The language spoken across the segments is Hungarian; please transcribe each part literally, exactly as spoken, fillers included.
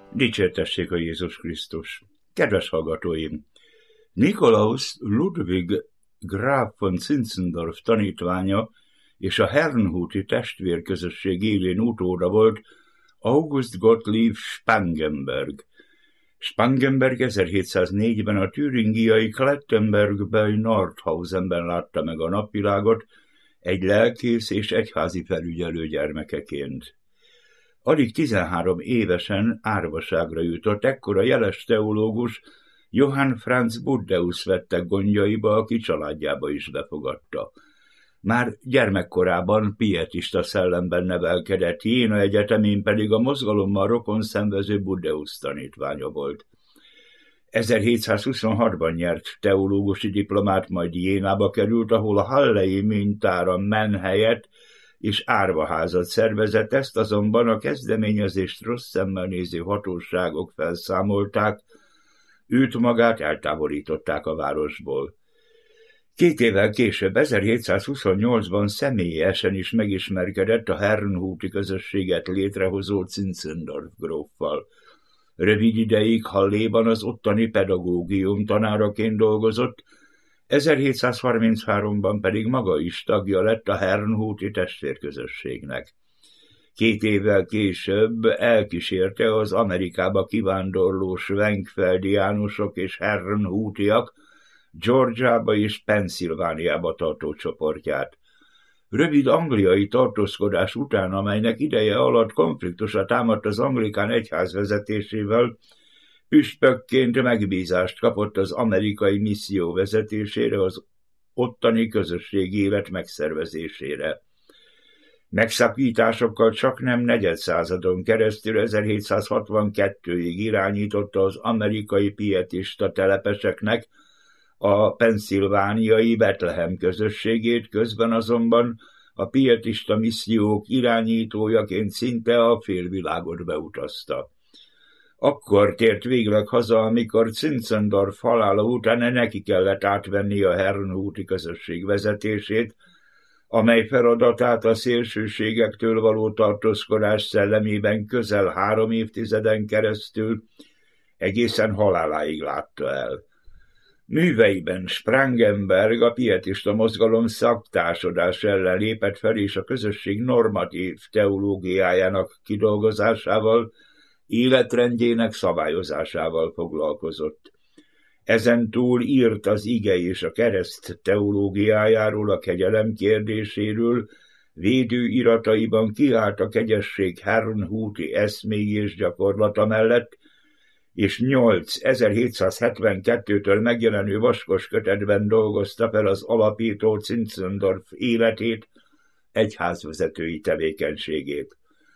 Dicsértessék a Jézus Krisztus! Kedves hallgatóim! Nikolaus Ludwig Graf von Zinzendorf tanítványa és a Herrnhuti testvérközösség élén utóda volt August Gottlieb Spangenberg. Spangenberg ezerhétszáznégyben a türingiai Klettenberg bei Nordhausenben látta meg a napvilágot egy lelkész és egyházi felügyelő gyermekeként. Alig tizenhárom évesen árvaságra jutott, ekkor a jeles teológus Johann Franz Buddeus vette gondjaiba, aki családjába is befogadta. Már gyermekkorában pietista szellemben nevelkedett, Jéna egyetemén pedig a mozgalommal rokon szenvező Buddeus tanítványa volt. ezerhétszázhuszonhatban nyert teológusi diplomát, majd Jénába került, ahol a hallei mintára menhelyet és árvaházat szervezett, ezt azonban a kezdeményezést rossz szemmel néző hatóságok felszámolták, őt magát eltávolították a városból. Két évvel később, ezerhétszázhuszonnyolcban személyesen is megismerkedett a Herrnhuti közösséget létrehozó Zinzendorf gróffal. Rövid ideig Halléban az ottani pedagógium tanáraként dolgozott, ezerhétszázharmincháromban pedig maga is tagja lett a Herrnhuti testvérközösségnek. Két évvel később elkísérte az Amerikába kivándorló schwenkfeldiánusok és Herrnhutiak Georgiába és Pennsylvániába tartó csoportját. Rövid angliai tartózkodás után, amelynek ideje alatt konfliktusra támadt az anglikán egyház vezetésével, püspökként megbízást kapott az amerikai misszió vezetésére, az ottani közösségi élet megszervezésére. Megszakításokkal csaknem negyedszázadon keresztül ezerhétszázhatvankettőig irányította az amerikai pietista telepeseknek a pennsylvániai Betlehem közösségét, közben azonban a pietista missziók irányítójaként szinte a félvilágot beutazta. Akkor tért végleg haza, amikor Zinzendorf halála után neki kellett átvenni a Herrnhuti közösség vezetését, amely feladatát a szélsőségektől való tartózkodás szellemében közel három évtizeden keresztül egészen haláláig látta el. Műveiben Spangenberg a pietista mozgalom szaktársadás ellen lépett fel, és a közösség normatív teológiájának kidolgozásával, életrendjének szabályozásával foglalkozott. Ezentúl írt az ige és a kereszt teológiájáról, a kegyelem kérdéséről, védőirataiban kiállt a kegyesség Herrnhuti eszméi és gyakorlata mellett, és nyolc ezerhétszázhetvenkettőtől megjelenő vaskos kötetben dolgozta fel az alapító Zinzendorf életét, egyházvezetői tevékenységét.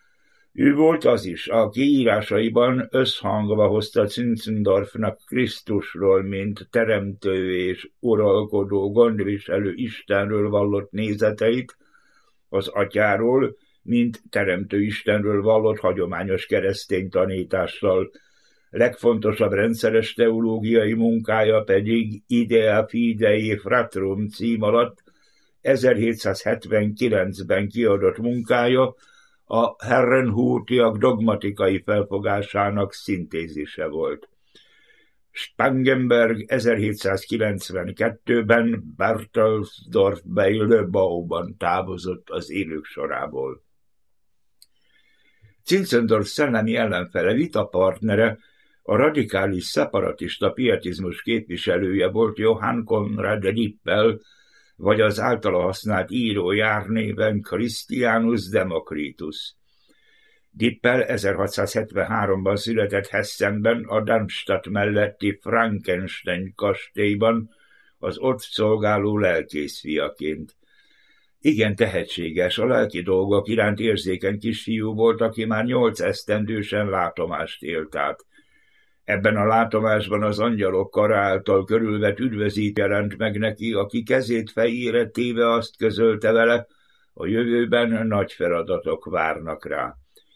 Ő volt az is, aki írásaiban összhangba hozta Zinzendorfnak Krisztusról, mint teremtő és uralkodó, gondviselő Istenről vallott nézeteit, az atyáról, mint teremtő Istenről vallott hagyományos keresztény tanítással. Legfontosabb rendszeres teológiai munkája pedig Idea Fidei Fratrum cím alatt ezerhétszázhetvenkilencben kiadott munkája, a Herrnhutiak dogmatikai felfogásának szintézise volt. Spangenberg ezerhétszázkilencvenkettőben Berthelsdorf bei Löbauban távozott az élők sorából. Zinzendorf szellemi ellenfele, vitapartnere, a radikális szeparatista pietizmus képviselője volt Johann Conrad Dippel, vagy az általa használt író járnéven Christianus Democritus. Dippel ezerhatszázhetvenháromban született Hessenben, a Darmstadt melletti Frankenstein kastélyban, az ott szolgáló lelkész fiaként. Igen tehetséges, a lelki dolgok iránt érzékeny kisfiú volt, aki már nyolc esztendősen látomást élt át. Ebben a látomásban az angyalok kara által körülvett üdvözít jelent meg neki, aki kezét fejére téve azt közölte vele, a jövőben nagy feladatok várnak rá.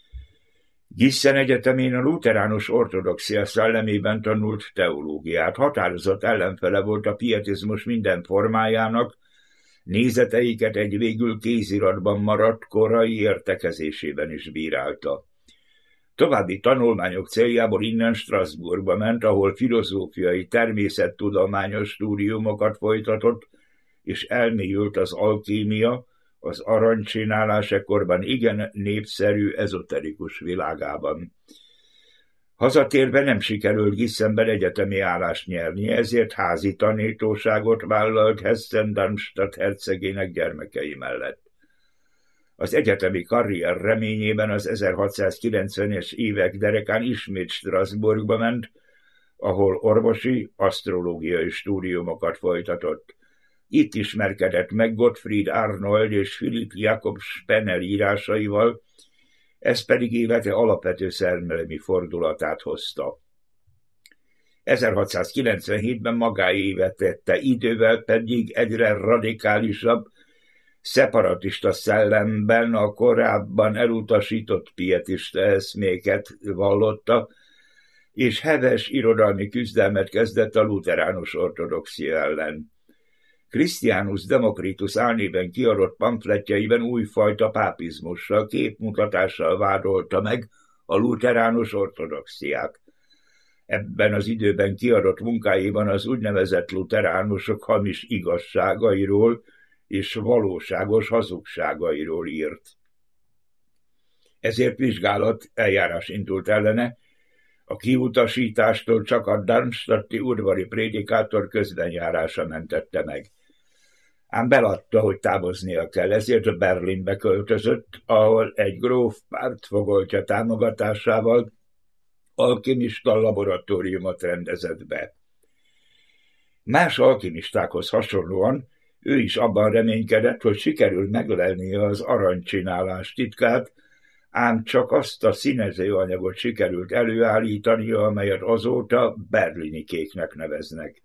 Gießen egyetemén a lutheránus ortodoxia szellemében tanult teológiát, határozott ellenfele volt a pietizmus minden formájának, nézeteiket egy végül kéziratban maradt korai értekezésében is bírálta. További tanulmányok céljából innen Strasbourgba ment, ahol filozófiai, természettudományos stúdiumokat folytatott, és elmélyült az alkímia, az aranycsinálás ekkorban igen népszerű ezoterikus világában. Hazatérve nem sikerült Gissenben egyetemi állást nyerni, ezért házi tanítóságot vállalt Hessen-Darmstadt hercegének gyermekei mellett. Az egyetemi karrier reményében az ezerhatszázkilencvenes évek derekán ismét Strasbourgba ment, ahol orvosi, asztrológiai stúdiumokat folytatott. Itt ismerkedett meg Gottfried Arnold és Philipp Jakob Spener írásaival, ez pedig élete alapvető szemlélmi fordulatát hozta. ezerhatszázkilencvenhétben magáévá tette, idővel pedig egyre radikálisabb, szeparatista szellemben a korábban elutasított pietista eszméket vallotta, és heves irodalmi küzdelmet kezdett a lutheránus ortodoxia ellen. Christianus Democritus álnéven kiadott pamfletjeiben újfajta pápizmussal, képmutatással vádolta meg a lutheránus ortodoxiát. Ebben az időben kiadott munkáiban az úgynevezett lutheránusok hamis igazságairól és valóságos hazugságairól írt. Ezért vizsgálat, eljárás indult ellene, a kiutasítástól csak a darmstadti udvari prédikátor közbenjárása mentette meg. Ám beladta, hogy távoznia kell, ezért Berlinbe költözött, ahol egy gróf pártfogoltja támogatásával alkimista laboratóriumot rendezett be. Más alkimistákhoz hasonlóan ő is abban reménykedett, hogy sikerül meglelnie az aranycsinálás titkát, ám csak azt a színezőanyagot sikerült előállítania, amelyet azóta berlini kéknek neveznek.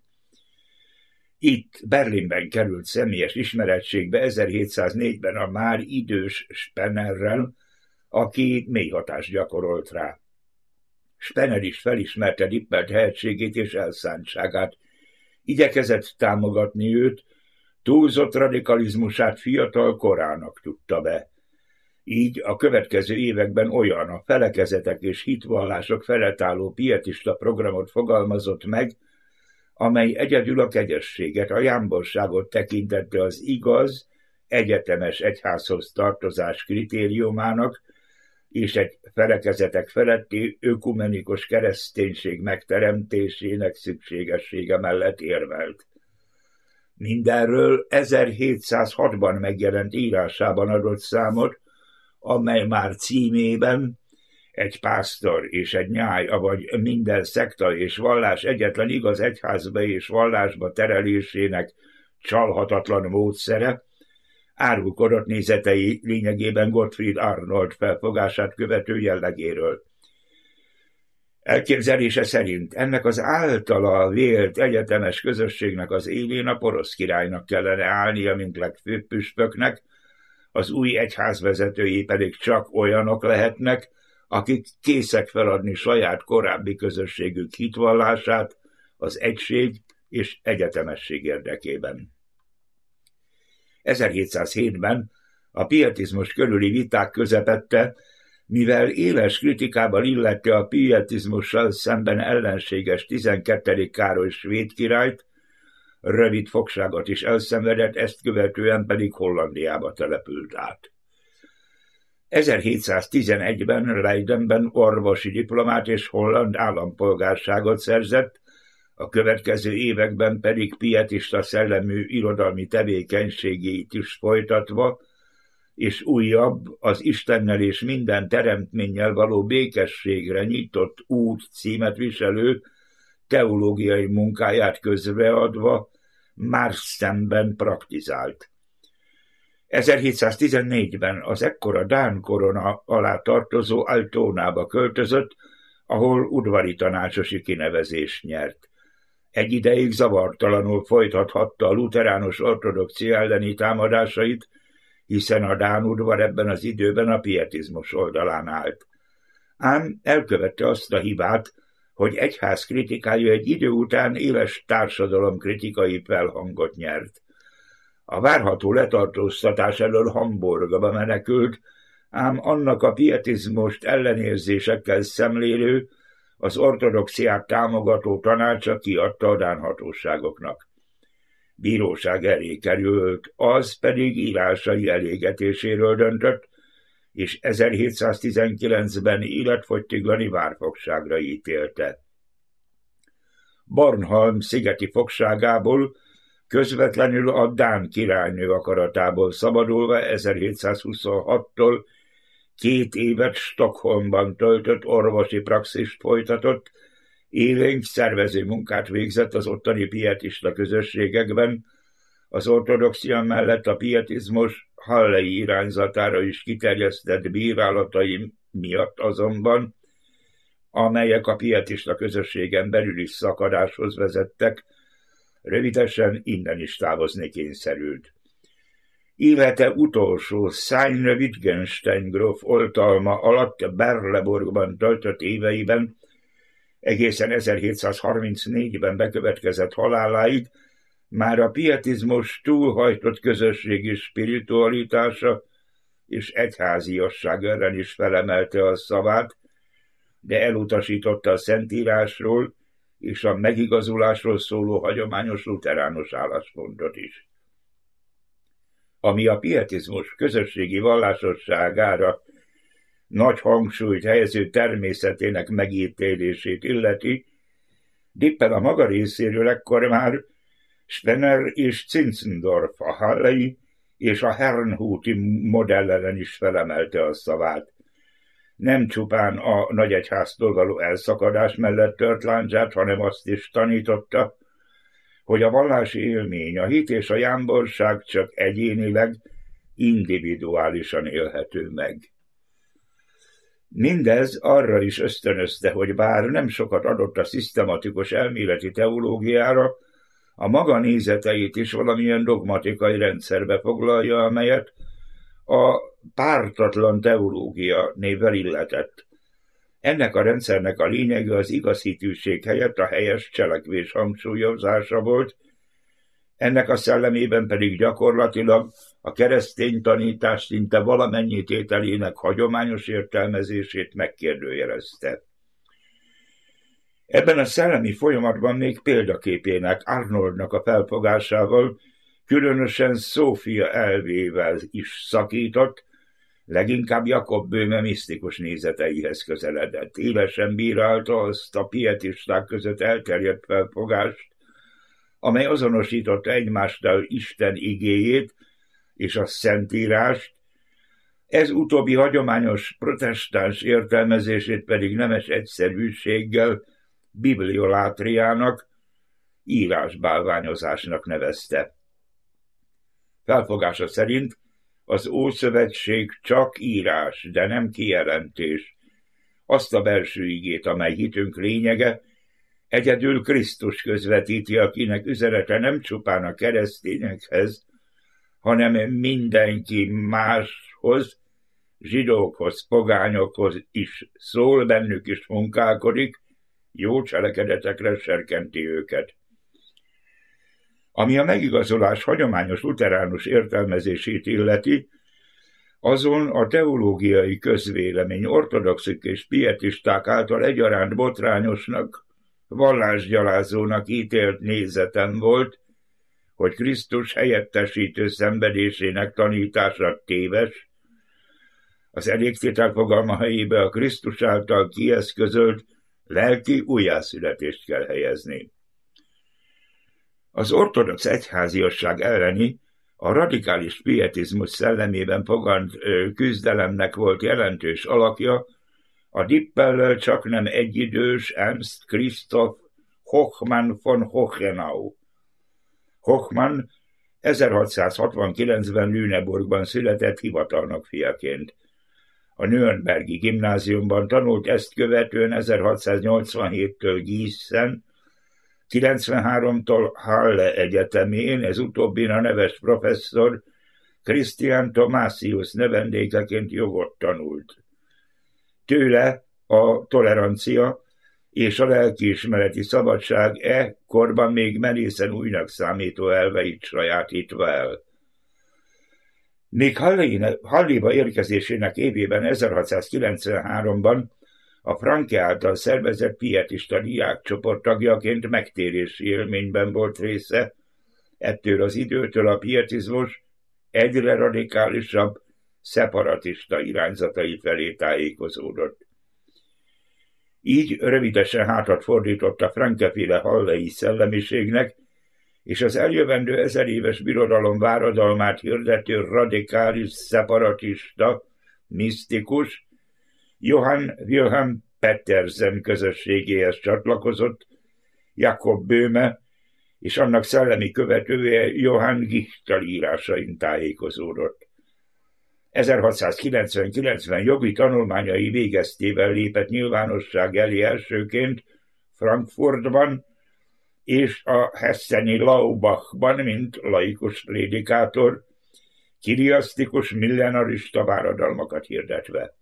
Itt Berlinben került személyes ismerettségbe ezerhétszáznégyben a már idős Spenerrel, aki mély hatást gyakorolt rá. Spener is felismerte Dippel tehetségét és elszántságát. Igyekezett támogatni őt, túlzott radikalizmusát fiatal korának tudta be. Így a következő években olyan a felekezetek és hitvallások felett álló pietista programot fogalmazott meg, amely egyedül a kegyességet, a jámborságot tekintette az igaz, egyetemes egyházhoz tartozás kritériumának, és egy felekezetek feletti ökumenikus kereszténység megteremtésének szükségessége mellett érvelt. Mindenről ezerhétszázhatban megjelent írásában adott számot, amely már címében egy pásztor és egy nyáj, avagy minden szekta és vallás egyetlen igaz egyházba és vallásba terelésének csalhatatlan módszere, árulkodott nézetei lényegében Gottfried Arnold felfogását követő jellegéről. Elképzelése szerint ennek az általa vélt egyetemes közösségnek az élén a porosz királynak kellene állnia, mint legfőbb püspöknek, az új egyház vezetői pedig csak olyanok lehetnek, akik készek feladni saját korábbi közösségük hitvallását az egység és egyetemesség érdekében. ezerhétszázhétben a pietizmus körüli viták közepette, mivel éles kritikával illette a pietizmussal szemben ellenséges tizenkettedik Károly svéd királyt, rövid fogságot is elszenvedett, ezt követően pedig Hollandiába települt át. ezerhétszáztizenegyben Leidenben orvosi diplomát és holland állampolgárságot szerzett, a következő években pedig pietista szellemű irodalmi tevékenységét is folytatva, és újabb, az Istennel és minden teremtménnyel való békességre nyitott út címet viselő teológiai munkáját közreadva Marszenben praktizált. ezerhétszáztizennégyben az ekkora dán korona alá tartozó Altónába költözött, ahol udvari tanácsosi kinevezést nyert. Egy ideig zavartalanul folytathatta a lutheránus ortodoxia elleni támadásait, hiszen a dán udvar ebben az időben a pietizmus oldalán állt. Ám elkövette azt a hibát, hogy egyház kritikája egy idő után éles társadalomkritikai felhangot nyert. A várható letartóztatás elől Hamburgba menekült, ám annak a pietizmust ellenérzésekkel szemlélő, az ortodoxiát támogató tanácsa kiadta a dán hatóságoknak. Bíróság elé került, az pedig írásai elégetéséről döntött, és ezerhétszáztizenkilencben életfogytiglani várfogságra ítélte. Bornholm szigeti fogságából közvetlenül a dán királynő akaratából szabadulva ezerhétszázhuszonhattól két évet Stockholmban töltött orvosi praxist folytatott, élénk szervező munkát végzett az ottani pietista közösségekben, az ortodoxia mellett a pietizmus hallei irányzatára is kiterjesztett bírálatai miatt azonban, amelyek a pietista közösségen belüli szakadáshoz vezettek, rövidesen innen is távozni kényszerült. Élete utolsó Sayn-Wittgenstein gróf oltalma alatt Berleburgban töltött éveiben, egészen ezerhétszázharmincnégyben bekövetkezett haláláig már a pietizmus túlhajtott közösségi spiritualitása és egyháziasság ellen is felemelte a szavát, de elutasította a Szentírásról és a megigazulásról szóló hagyományos luteránus álláspontot is. Ami a pietizmus közösségi vallásosságára nagy hangsúlyt helyező természetének megítélését illeti, Dippel a maga részéről ekkor már Spener és Zinzendorf a hallei és a herrnhuti modell ellen is felemelte a szavát. Nem csupán a nagyegyháztól való elszakadás mellett tört lándzsát, hanem azt is tanította, hogy a vallási élmény, a hit és a jámborság csak egyénileg, individuálisan élhető meg. Mindez arra is ösztönözte, hogy bár nem sokat adott a szisztematikus elméleti teológiára, a maga nézeteit is valamilyen dogmatikai rendszerbe foglalja, amelyet a pártatlan teológia névvel illetett. Ennek a rendszernek a lényege az igaz hitűség helyett a helyes cselekvés hangsúlyozása volt, ennek a szellemében pedig gyakorlatilag a keresztény tanítás szinte valamennyi tételének hagyományos értelmezését megkérdőjelezte. Ebben a szellemi folyamatban még példaképének, Arnoldnak a felfogásával, különösen Szófia elvével is szakított, leginkább Jakob Böhme misztikus nézeteihez közeledett. Élesen bírálta azt a pietisták között elterjedt felfogást, amely azonosította egymástól Isten igéjét és a Szentírást, ez utóbbi hagyományos protestáns értelmezését pedig nemes egyszerűséggel bibliolátriának, írásbálványozásnak nevezte. Felfogása szerint az Ószövetség csak írás, de nem kijelentés. Azt a belső igét, amely hitünk lényege, egyedül Krisztus közvetíti, akinek üzenete nem csupán a keresztényekhez, hanem mindenki máshoz, zsidókhoz, pogányokhoz is szól, bennük is munkálkodik, jó cselekedetekre serkenti őket. Ami a megigazolás hagyományos luteránus értelmezését illeti, azon a teológiai közvélemény ortodoxik és pietisták által egyaránt botrányosnak, vallásgyalázónak ítélt nézetem volt, hogy Krisztus helyettesítő szenvedésének tanítása téves, az elégtétel fogalma helyébe a Krisztus által kieszközölt lelki újjászületést kell helyezni. Az ortodox egyháziasság elleni, a radikális pietizmus szellemében fogant küzdelemnek volt jelentős alakja a Dippellel csak nem egyidős Ernst Christoph Hochmann von Hochenau. Hochmann ezerhatszázhatvankilencben Lüneburgban született hivatalnok fiaként. A Nürnbergi gimnáziumban tanult, ezt követően ezerhatszáznyolcvanhéttől Gießen, kilencvenháromtól Halle egyetemén, ez utóbbin a neves professzor Christian Thomasius növendékeként jogot tanult. Tőle a tolerancia és a lelkiismereti szabadság e korban még merészen újnak számító elveit sajátítva el. Még Halléba érkezésének évében, ezerhatszázkilencvenháromban a Franke által szervezett pietista diákcsoport tagjaként megtérési élményben volt része. Ettől az időtől a pietizmus egyre radikálisabb, szeparatista irányzatai felé tájékozódott. Így rövidesen hátat fordított a Franke-féle hallei szellemiségnek, és az eljövendő ezeréves birodalom váradalmát hirdető radikális, szeparatista, misztikus Johann Wilhelm Pettersen közösségéhez csatlakozott, Jakob Böhme és annak szellemi követője Johann Gichtal írásain tájékozódott. ezerhatszázkilencvenkilencben jogi tanulmányai végeztével lépett nyilvánosság elé elsőként Frankfurtban és a hesseni Laubachban, mint laikus prédikátor, kiriasztikus millenarista váradalmakat hirdetve.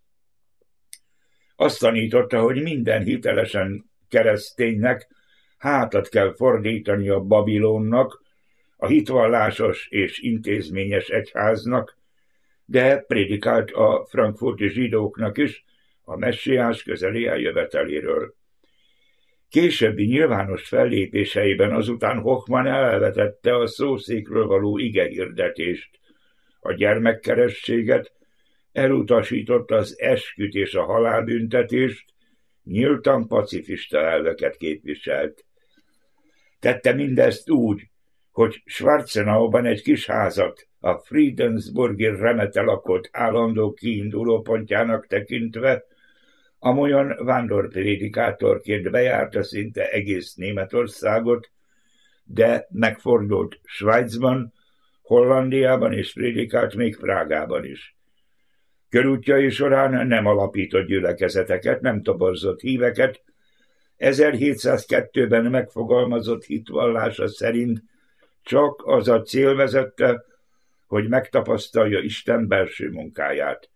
Azt tanította, hogy minden hitelesen kereszténynek hátat kell fordítani a Babilonnak, a hitvallásos és intézményes egyháznak, de prédikált a frankfurti zsidóknak is a messiás közeli eljöveteléről. Későbbi nyilvános fellépéseiben azután Hoffmann elvetette a szószékről való igehirdetést, a gyermekkerességet, elutasította az esküt és a halálbüntetést, nyíltan pacifista elveket képviselt. Tette mindezt úgy, hogy Schwarzenauban egy kis házat a Friedensburgi remete lakott állandó kiindulópontjának tekintve, amolyan vándorprédikátorként bejárta szinte egész Németországot, de megfordult Svájcban, Hollandiában és prédikált még Prágában is. Körútjai során nem alapított gyülekezeteket, nem toborzott híveket, ezerhétszázkettőben megfogalmazott hitvallása szerint csak az a cél vezette, hogy megtapasztalja Isten belső munkáját.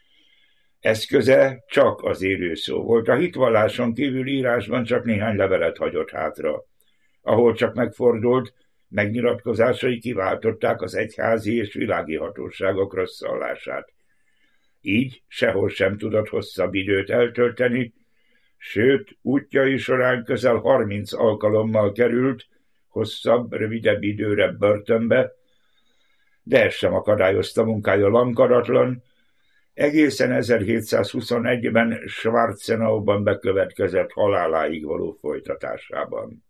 Eszköze csak az élő szó volt. A hitvalláson kívül írásban csak néhány levelet hagyott hátra. Ahol csak megfordult, megnyilatkozásai kiváltották az egyházi és világi hatóságok rosszallását. Így sehol sem tudott hosszabb időt eltölteni, sőt, útjai során közel harminc alkalommal került hosszabb, rövidebb időre börtönbe, de ez sem akadályozta munkája lankadatlan, egészen ezerhétszázhuszonegyben Schwarzenauban bekövetkezett haláláig való folytatásában.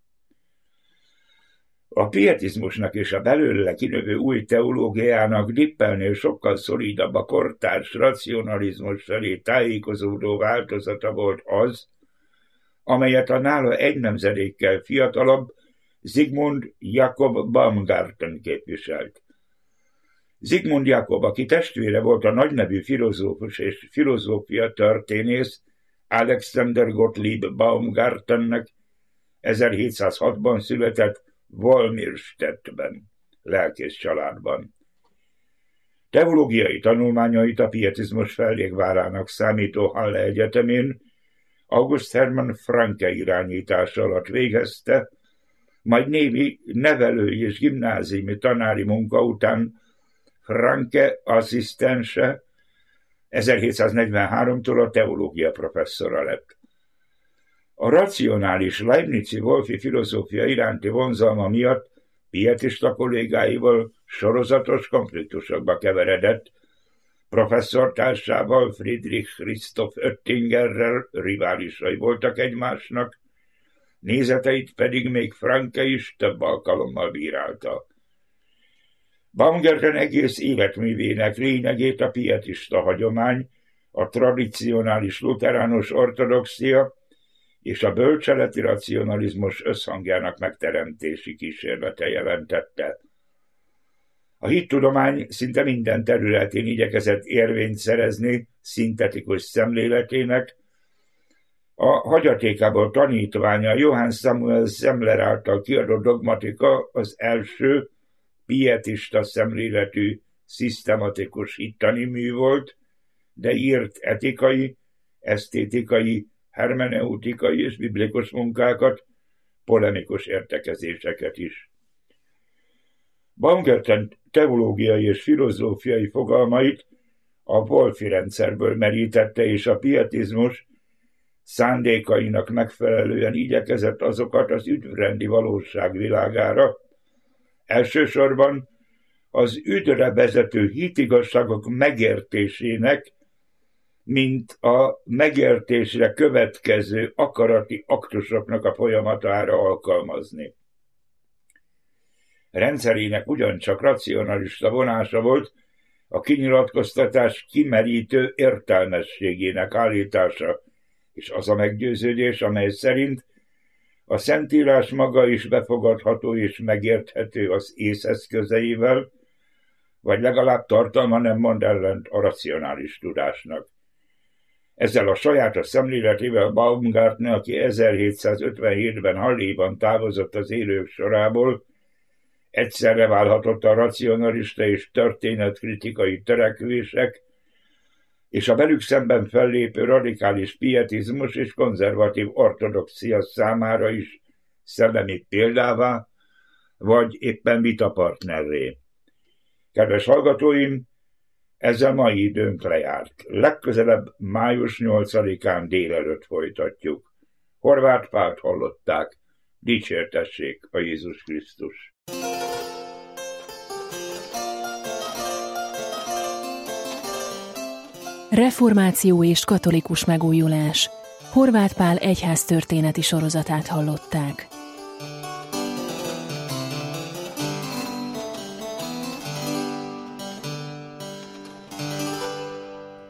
A pietizmusnak és a belőle kinövő új teológiának Dippelnél sokkal szolidabb a kortárs racionalizmus felé tájékozódó változata volt az, amelyet a nála egy nemzedékkel fiatalabb Zygmunt Jakob Baumgarten képviselt. Zygmunt Jakob, aki testvére volt a nagynevű filozófus és filozófia történész Alexander Gottlieb Baumgartennek, ezerhétszázhatban született Wolmirstedtben, lelkész családban. Teológiai tanulmányait a pietizmus fellékvárának számító Halle Egyetemén August Hermann Franke irányítása alatt végezte, majd névi nevelői és gimnáziumi tanári munka után Franke asszisztense, ezerhétszáznegyvenháromtól a teológia professzora lett. A racionális leibnizi Wolfi filozófia iránti vonzalma miatt pietista kollégáival sorozatos konfliktusokba keveredett, professzortársával Friedrich Christoph Oettingerrel riválisai voltak egymásnak, nézeteit pedig még Franke is több alkalommal bírálta. Baumgarten egész életművének lényegét a pietista hagyomány, a tradicionális lutheránus ortodoxia és a bölcseleti racionalizmus összhangjának megteremtési kísérlete jelentette. A hittudomány szinte minden területén igyekezett érvényt szerezni szintetikus szemléletének, a hagyatékából tanítványa Johann Samuel Semler által kiadott dogmatika az első pietista szemléletű, szisztematikus hittanimű volt, de írt etikai, esztétikai, hermeneutikai és biblikus munkákat, polemikus értekezéseket is. Baumgarten teológiai és filozófiai fogalmait a Wolfi rendszerből merítette, és a pietizmus szándékainak megfelelően igyekezett azokat az üdvrendi valóság világára, elsősorban az üdvre vezető hitigazságok megértésének, mint a megértésre következő akarati aktusoknak a folyamatára alkalmazni. Rendszerének ugyancsak racionalista vonása volt a kinyilatkoztatás kimerítő értelmességének állítása, és az a meggyőződés, amely szerint a Szentírás maga is befogadható és megérthető az ész eszközeivel, vagy legalább tartalma nem mond ellent a racionális tudásnak. Ezzel a sajátos szemléletével Baumgartner, aki ezerhétszázötvenhétben Halléban távozott az élők sorából, egyszerre válhatott a racionalista és történetkritikai törekvések és a velük szemben fellépő radikális pietizmus és konzervatív ortodoxia számára is szellemi példává, vagy éppen vitapartnerré. Kedves hallgatóim, ezzel mai időnk lejárt. Legközelebb május nyolcadikán délelőtt folytatjuk. Horváth Pált hallották. Dicsértessék a Jézus Krisztus! Reformáció és katolikus megújulás. Horváth Pál egyháztörténeti sorozatát hallották.